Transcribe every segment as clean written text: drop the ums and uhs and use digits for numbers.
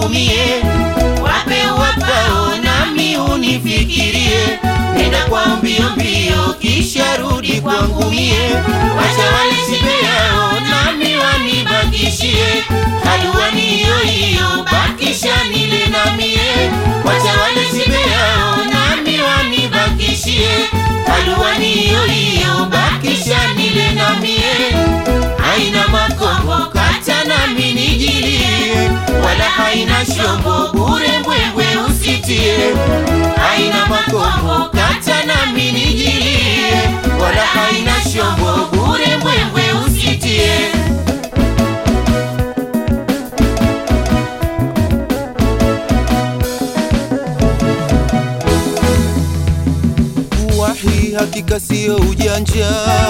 mie, wape wapao nami unifikirie. Nenda kwa mbio mbio kisha rudi kwangu mie, wacha wale shibe yao nami wanibakishie. Halua ni hiyo hiyo bakisha nile na mie, wacha wale shibe yao nami wanibakishie. Halua ni hiyo hiyo bakisha nile na mie. Haina makombo kata nami nijilie, wala haina shombo bure mbwembwe usitie. Haina makombo kata nami nijilie, wala haina shombo bure mbwembwe usitie. Wahi hakika sio ujanja,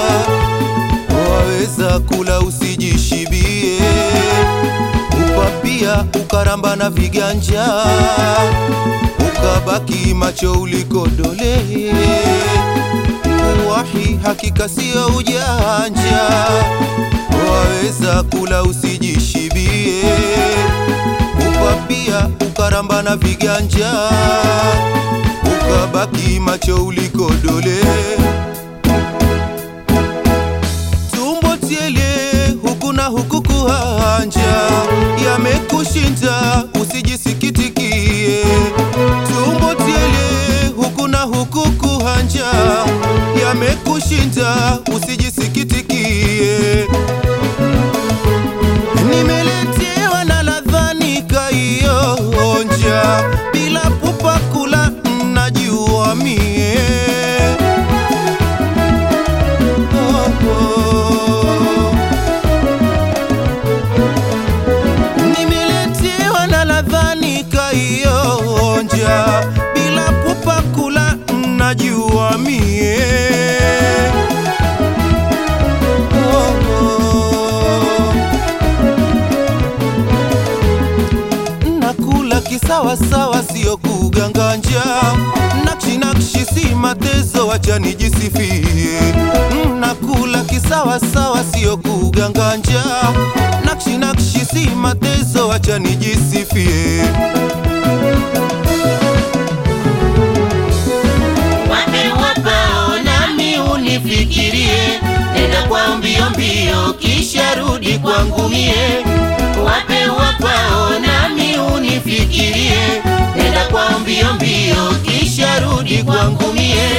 waweza kula usijishibie, upapia ukaramba na viganja, ukabaki macho ulikodole. Wahi hakika sio ujanja, waweza kula usijishibie, upapia ukaramba na viganja, ukabaki macho ulikodole. Tumbo tiele huku na huku kuhanja, yamekushinda usijisikitikie. Tumbo tiele huku na huku kuhanja, yamekushinda usijisikitikie. Nimeletewa na ladhani kaionja, bila pupa kula najua mie. Nimeletewa na ladhani kaionja, bila pupa kula najua mie. Nakula kisawa sawa sio kuganganja, nakshi nakshi si matezo wacha nijisifie. Nakula kisawa sawa sio kuganganja, nakshi nakshi si matezo wacha nijisifie. Wape wapao nami unifikirie, nenda kwa mbio mbio kisha rudi kwangu mie. Wape wapao nami unifikirie, nenda kwa mbio mbio kisha rudi kwangu mie.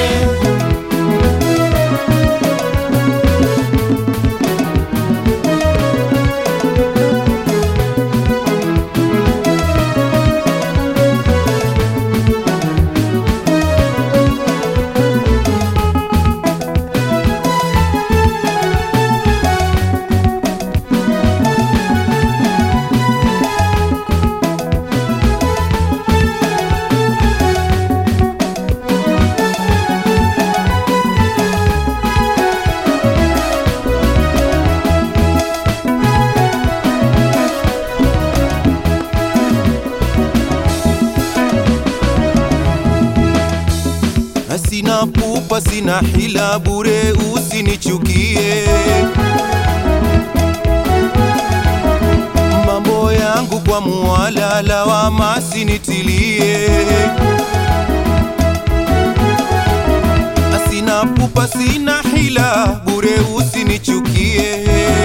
Sina pupa sina hila bure usinichukie, mambo yangu kwa muwala lawama sinitilie. Sina pupa sina hila bure usinichukie,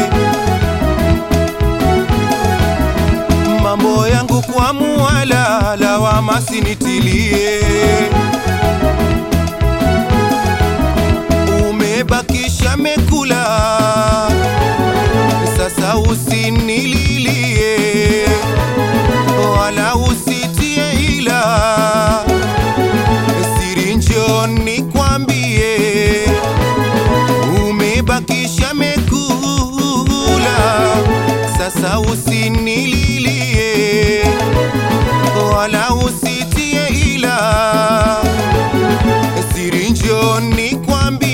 mambo yangu kwa muwala lawama sinitilie. Umebakisha mekula sasa usinililie, wala usitie ila siri njoo nikwambie. Umebakisha mekula sasa usinililie, wala usitie ila siri njoo nikwambie.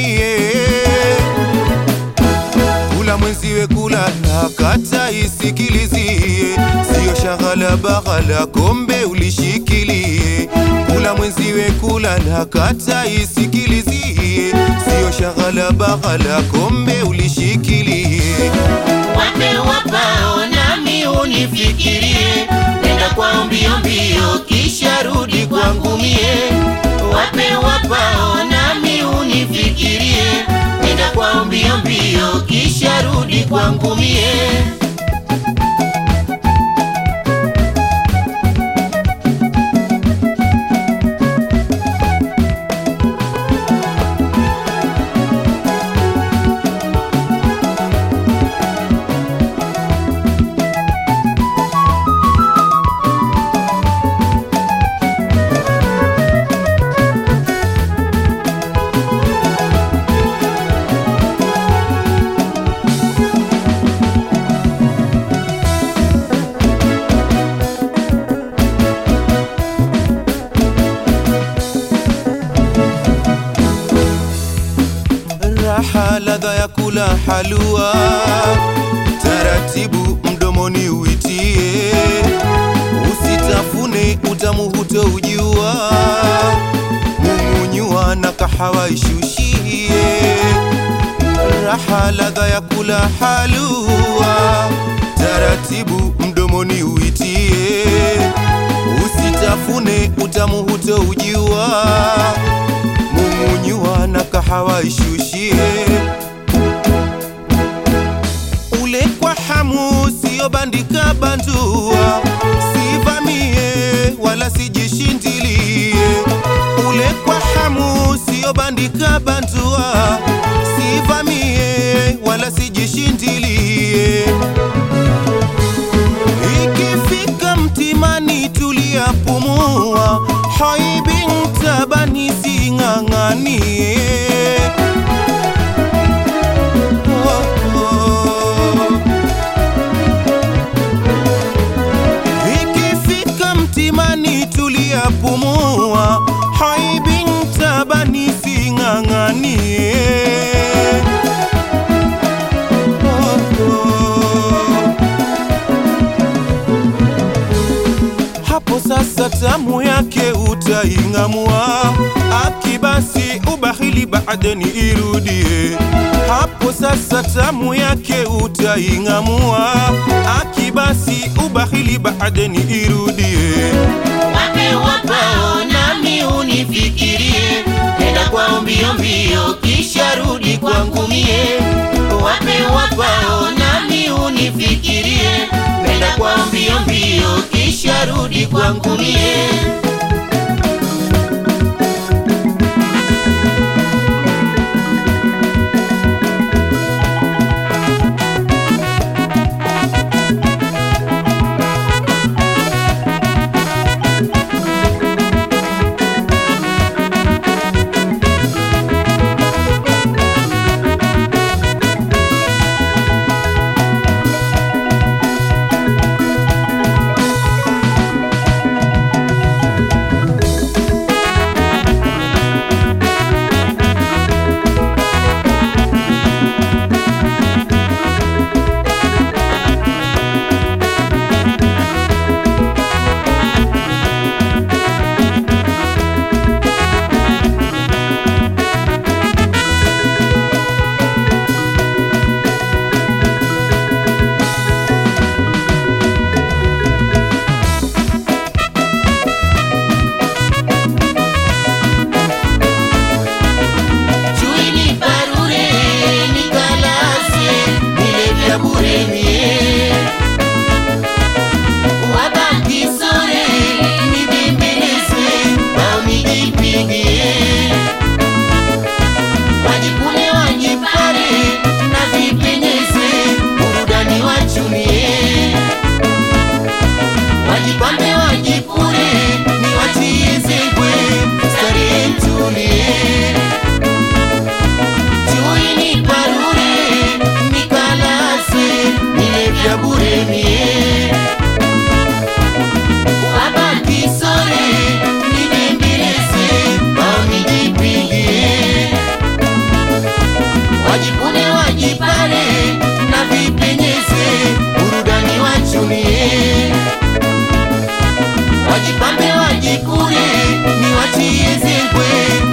Kula mwenziwe kula na kata isikilizie, sio shaghala baghala kombe ulishikilie. Kula mwenziwe kula na kata isikilizie, sio shaghala baghala kombe ulishikilie. Wape wapao nami unifikirie, nenda kwao mbio mbio, kisha rudi kwangu mie. Wape wapao nami unifikirie, nenda kwao mbio mbio, kisha rudi kwangu mie. Raha ladha ya kula halua, taratibu mdomoni uitie, usitafune utamu hutoujua, mumunyua na kahawa ishushie. Raha ladha ya kula halua, taratibu mdomoni uitie, usitafune utamu hutoujua, mumunyua na kahawa ishushie. Ule kwa hamu sio bandika bandua, sivamie wala sijishindilie. Ule kwa hamu sio bandika bandua, sivamie wala sijishindilie. Ikifika mtimani tulia pumua, haibi mtabani sing'ang'anie. Ikifika mtimani tulia pumua, haibi mtabani sing'ang'anie. Hapo sasa tamu yake utaingamua, akibasi ubahili baadeni irudie. Hapo sasa tamu yake utaingamua, akibasi ubahili baadeni irudie. Wape wapao nami unifikirie, nenda kwao mbio mbio, kisha rudi kwangu mie. Wape wapao nami unifikirie, nenda kwao mbio mbio, kisha rudi kwangu mie. wajipambe wajikure, niwatie zengwe.